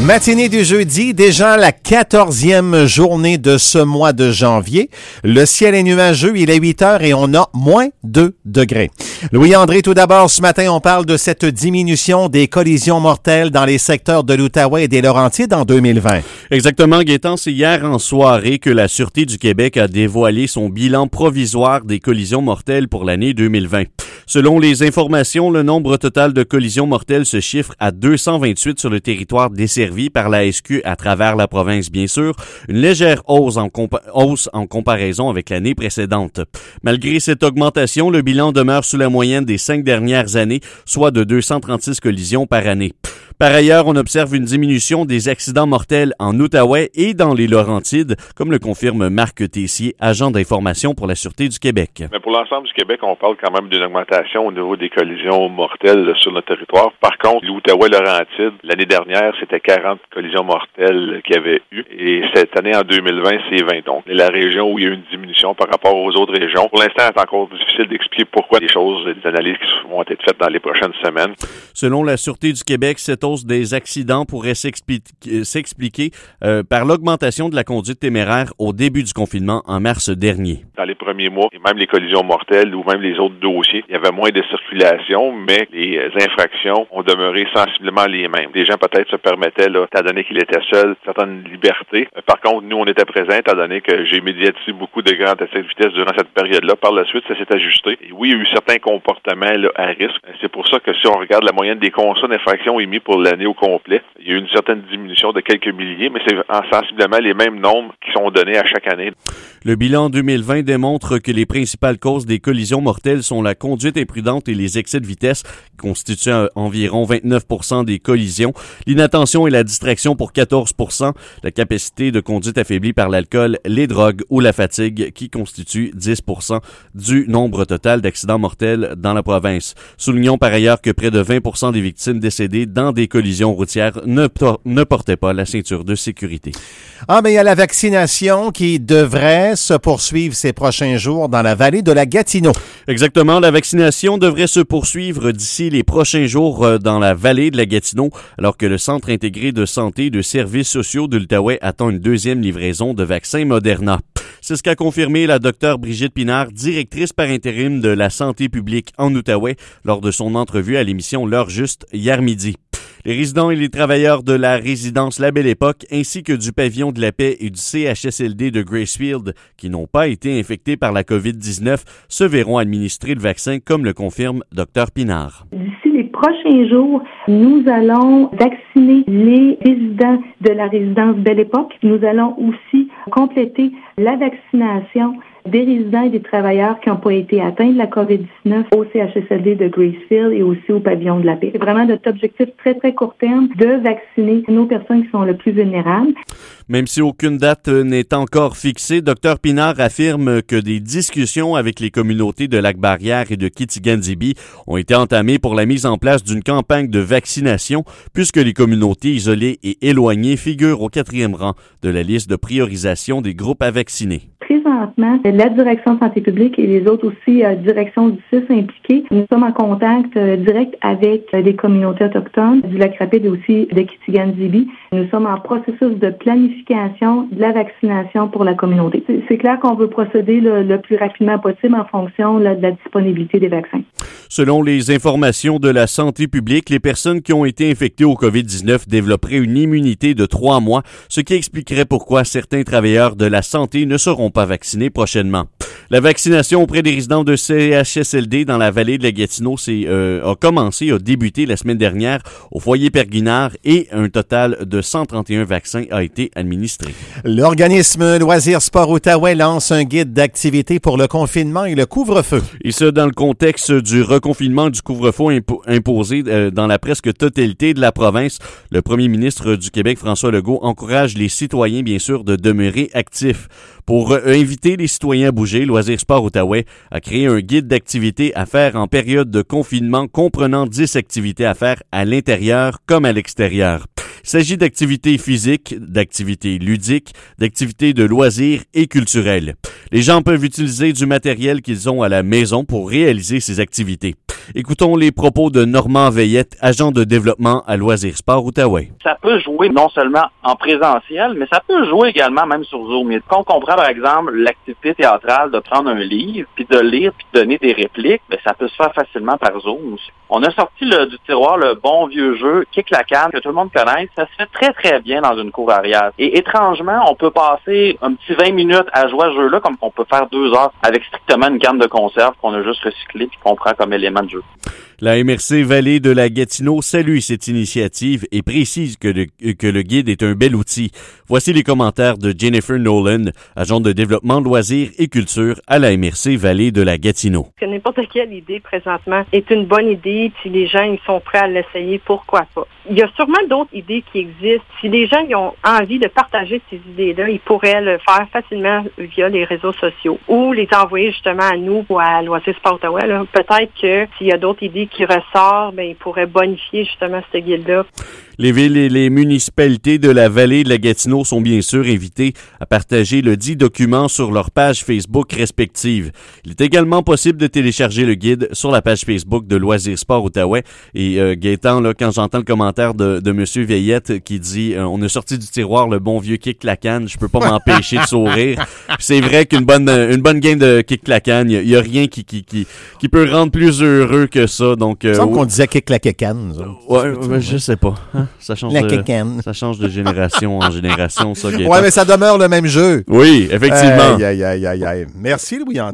Matinée du jeudi, déjà la 14e journée de ce mois de janvier. Le ciel est nuageux, il est 8 heures et on a moins 2 degrés. Louis-André, tout d'abord, ce matin, on parle de cette diminution des collisions mortelles dans les secteurs de l'Outaouais et des Laurentides en 2020. Exactement, Gaétan, c'est hier en soirée que la Sûreté du Québec a dévoilé son bilan provisoire des collisions mortelles pour l'année 2020. Selon les informations, le nombre total de collisions mortelles se chiffre à 228 sur le territoire desservi par la SQ à travers la province, bien sûr, une légère hausse en comparaison avec l'année précédente. Malgré cette augmentation, le bilan demeure sous la moyenne des 5 dernières années, soit de 236 collisions par année. Par ailleurs, on observe une diminution des accidents mortels en Outaouais et dans les Laurentides, comme le confirme Marc Tessier, agent d'information pour la Sûreté du Québec. Mais pour l'ensemble du Québec, on parle quand même d'une augmentation au niveau des collisions mortelles sur notre territoire. Par contre, l'Outaouais-Laurentides, l'année dernière, c'était 40 collisions mortelles qu'il y avait eu. Et cette année, en 2020, c'est 20. Donc, c'est la région où il y a eu une diminution par rapport aux autres régions. Pour l'instant, c'est encore difficile d'expliquer pourquoi des analyses qui vont être faites dans les prochaines semaines. Selon la Sûreté du Québec, cette hausse des accidents pourrait s'expliquer par l'augmentation de la conduite téméraire au début du confinement en mars dernier. Dans les premiers mois, et même les collisions mortelles ou même les autres dossiers, il y avait moins de circulation, mais les infractions ont demeuré sensiblement les mêmes. Les gens peut-être se permettaient, étant donné qu'ils étaient seuls, certaines libertés. Par contre, nous, on était présents, étant donné que j'ai médiatisé beaucoup de grands excès de vitesse durant cette période-là. Par la suite, ça s'est ajusté. Et oui, il y a eu certains comportements à risque. C'est pour ça que si on regarde la moyenne des constats d'infractions émis pour l'année au complet, il y a eu une certaine diminution de quelques milliers, mais c'est sensiblement les mêmes nombres qui sont donnés à chaque année. Le bilan 2020 démontre que les principales causes des collisions mortelles sont la conduite imprudente et les excès de vitesse, qui constituent environ 29% des collisions, l'inattention et la distraction pour 14%, la capacité de conduite affaiblie par l'alcool, les drogues ou la fatigue, qui constituent 10% du nombre total d'accidents mortels dans la province. Soulignons par ailleurs que près de 20% des victimes décédées dans des collisions routières ne portaient pas la ceinture de sécurité. Ah, mais il y a la vaccination qui devrait se poursuivre ces prochains jours dans la vallée de la Gatineau. Exactement, la vaccination devrait se poursuivre d'ici les prochains jours dans la vallée de la Gatineau, alors que le Centre intégré de santé et de services sociaux de l'Outaouais attend une deuxième livraison de vaccins Moderna. C'est ce qu'a confirmé la Dr Brigitte Pinard, directrice par intérim de la santé publique en Outaouais, lors de son entrevue à l'émission L'heure juste hier midi. Les résidents et les travailleurs de la résidence La Belle Époque ainsi que du pavillon de la paix et du CHSLD de Gracefield qui n'ont pas été infectés par la COVID-19 se verront administrer le vaccin comme le confirme Dr Pinard. D'ici les prochains jours, nous allons vacciner les résidents de la résidence Belle Époque. Nous allons aussi compléter la vaccination des résidents et des travailleurs qui n'ont pas été atteints de la COVID-19 au CHSLD de Gracefield et aussi au pavillon de la paix. C'est vraiment notre objectif très, très court terme de vacciner nos personnes qui sont le plus vulnérables. Même si aucune date n'est encore fixée, Dr Pinard affirme que des discussions avec les communautés de Lac-Barrière et de Kitigan-Zibi ont été entamées pour la mise en place d'une campagne de vaccination puisque les communautés isolées et éloignées figurent au 4e rang de la liste de priorisation des groupes à vacciner. Présentement, la direction de santé publique et les autres aussi directions du CIS impliquées, nous sommes en contact direct avec les communautés autochtones du Lac-Rapide et aussi de Kitigan-Zibi. Nous sommes en processus de planification de la vaccination pour la communauté. C'est clair qu'on veut procéder le plus rapidement possible en fonction de la disponibilité des vaccins. Selon les informations de la santé publique, les personnes qui ont été infectées au COVID-19 développeraient une immunité de 3 mois, ce qui expliquerait pourquoi certains travailleurs de la santé ne seront pas vaccinés prochainement. La vaccination auprès des résidents de CHSLD dans la vallée de la Gatineau a débuté la semaine dernière au foyer Perguinard et un total de 131 vaccins a été administré. L'organisme Loisirs Sport Outaouais lance un guide d'activité pour le confinement et le couvre-feu. Et ce, dans le contexte du reconfinement du couvre-feu imposé dans la presque totalité de la province. Le premier ministre du Québec, François Legault, encourage les citoyens, bien sûr, de demeurer actifs. Pour inviter les citoyens à bouger, Loisirs Sport Outaouais a créé un guide d'activités à faire en période de confinement comprenant 10 activités à faire à l'intérieur comme à l'extérieur. Il s'agit d'activités physiques, d'activités ludiques, d'activités de loisirs et culturelles. Les gens peuvent utiliser du matériel qu'ils ont à la maison pour réaliser ces activités. Écoutons les propos de Normand Veillette, agent de développement à Loisirs Sport Outaouais. Ça peut jouer non seulement en présentiel, mais ça peut jouer également même sur Zoom. Quand on comprend, par exemple, l'activité théâtrale de prendre un livre, puis de lire, puis de donner des répliques, ben, ça peut se faire facilement par Zoom aussi. On a sorti du tiroir le bon vieux jeu Kick la canne, que tout le monde connaît. Ça se fait très, très bien dans une cour arrière. Et étrangement, on peut passer un petit 20 minutes à jouer à ce jeu-là, comme on peut faire 2 heures avec strictement une canne de conserve qu'on a juste recyclée puis qu'on prend comme élément de jeu. La MRC Vallée de la Gatineau salue cette initiative et précise que le guide est un bel outil. Voici les commentaires de Jennifer Nolan, agent de développement, loisirs et culture à la MRC Vallée de la Gatineau. Que n'importe quelle idée présentement est une bonne idée, si les gens ils sont prêts à l'essayer, pourquoi pas. Il y a sûrement d'autres idées qui existent. Si les gens ils ont envie de partager ces idées-là, ils pourraient le faire facilement via les réseaux sociaux ou les envoyer justement à nous ou à Loisirs Sport Outaouais. Peut-être que s'il y a d'autres idées qui ressortent, ben ils pourraient bonifier justement ce guide-là. Les villes et les municipalités de la vallée de la Gatineau sont bien sûr invitées à partager le dit document sur leurs pages Facebook respectives. Il est également possible de télécharger le guide sur la page Facebook de Loisirs Sport Outaouais. Et Gaétan, là, quand j'entends le commentaire de Monsieur Veillette qui dit on a sorti du tiroir le bon vieux Kick la canne, je peux pas m'empêcher de sourire. C'est vrai qu'une bonne game de Kick la canne, il y a rien qui peut rendre plus heureux que ça. Donc il me semble qu'on disait Kick la canne. Ouais, je sais pas. Hein? Ça change de génération en génération, ça. Ouais, mais ça demeure le même jeu. Oui, effectivement. Merci, Louis-André.